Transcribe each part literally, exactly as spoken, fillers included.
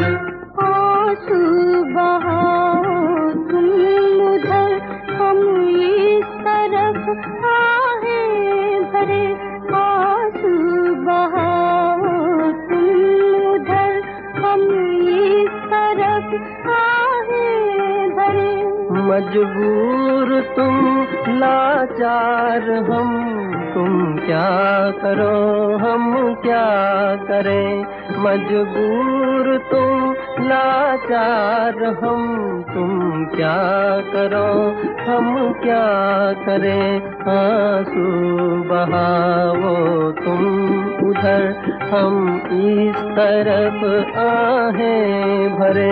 आंसू बहाओ तुम उधर, हम इस तरफ आहें भरे। आंसू बहाओ तुम उधर, हम इस तरफ आहें भरे। मजबूर तुम लाचार हम, तुम क्या करो हम क्या करें। मजबूर तुम लाचार हम, तुम क्या करो हम क्या करें। आंसू बहाओ तुम उधर, हम इस तरफ आहें भरे।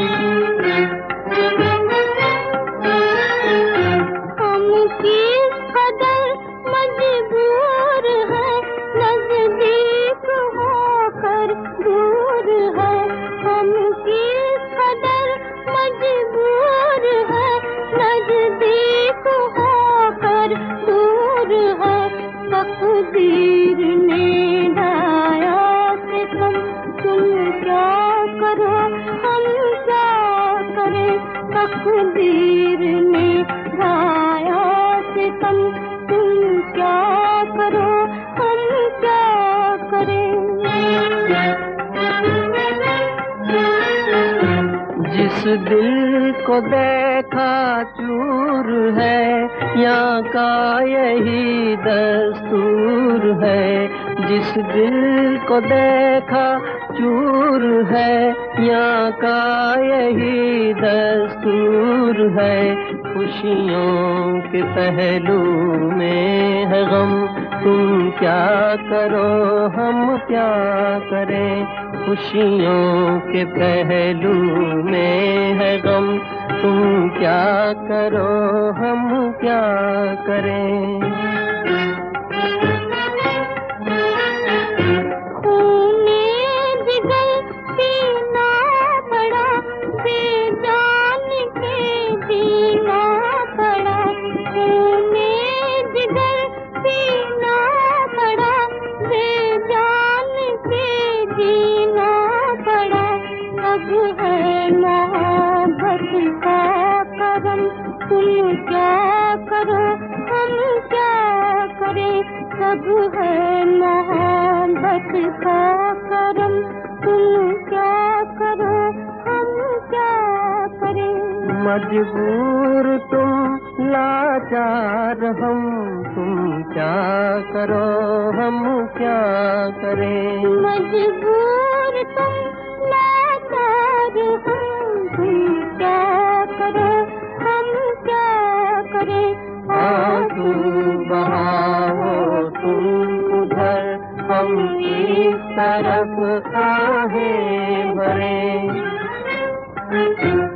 तकदीर ने ढाया सितम, तुम क्या करो हम क्या करें। तकदीर ने ढाया सितम, तुम क्या करो हम क्या करें। जिस दिल को देखा चूर है, यहाँ का यही दस्तूर है। जिस दिल को देखा चूर है, यहाँ का यही दस्तूर है। खुशियों के पहलू में है गम, तुम क्या करो हम क्या करें। खुशियों के पहलू में है गम, तुम क्या करो हम क्या करें। खूने जिगर पीना पड़ा, बेजान के जीना पड़ा। खूने जिगर पीना पड़ा, बेजान के जीना पड़ा। अब है मोहब्बत का करम, तुम क्या करो हम क्या करें। सब है मोहब्बत का करम, तुम क्या करो हम क्या करें। मजबूर तुम लाचार हम, तुम क्या करो हम क्या करें। मजबूर तुम लाचार हम, तुम क्या करो हम क्या करें। आंसू बहाओ तुम उधर, हम इस तरफ आहें भरे।